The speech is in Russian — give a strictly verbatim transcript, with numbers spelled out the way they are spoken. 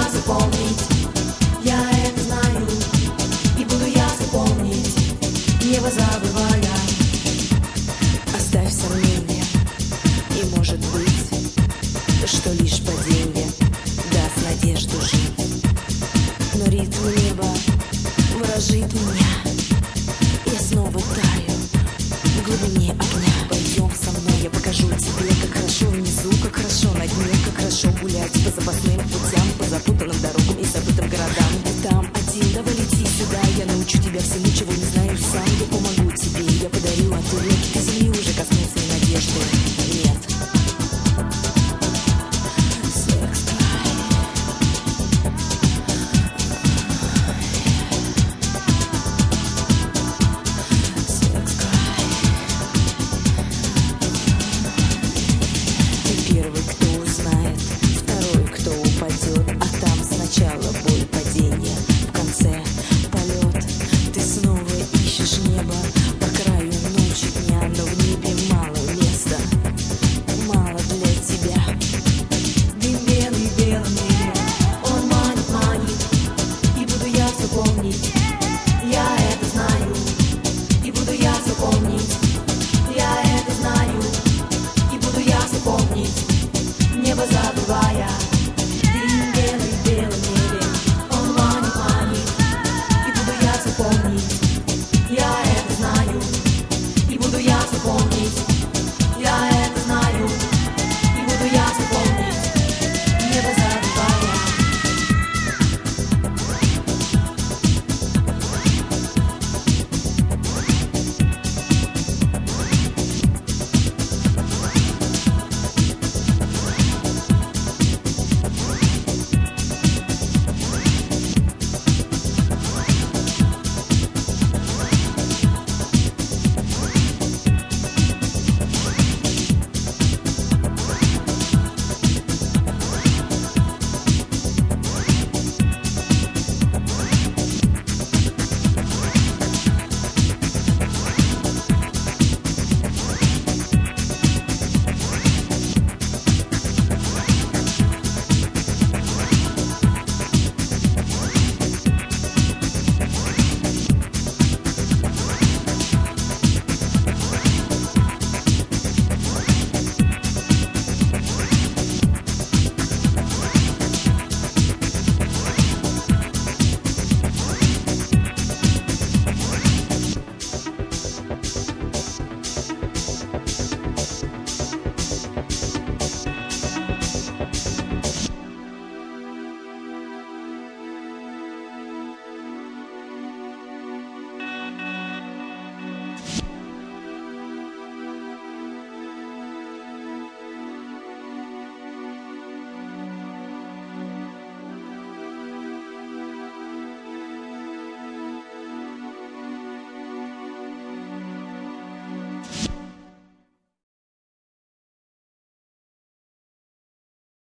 я запомнить, я это знаю, и буду я запомнить, небо забывая. Оставь сомнения, и может быть, что лишь падение даст надежду жить. Но ритм неба ворожит меня, я снова таю в глубине огня. Пойдем со мной, я покажу тебе, как хорошо внизу, как хорошо на дне, как хорошо гулять по запасным путям, по запутанным дорогам и забытым городам. Ты там один, давай лети сюда, я научу тебя всему, чего не знаешь сам. Я помогу тебе, я подарю ответ. Ты земли уже коснулся и надежды нет. Первый, кто узнает, второй, кто упадет, а там сначала боль падения, в конце полет. Ты снова ищешь небо по краю ночи дня, но в небе мало места, мало для тебя. Дым белый в белом небе, он манит, манит, и буду я все помнить, я это знаю, и буду я все помнить, я это знаю, и буду я все помнить, небо забывая. Дым белый в белом небе, он манит, манит, и буду я все помнить, я это знаю, и буду я все помнить, я это знаю, и буду я все помнить, небо забывая.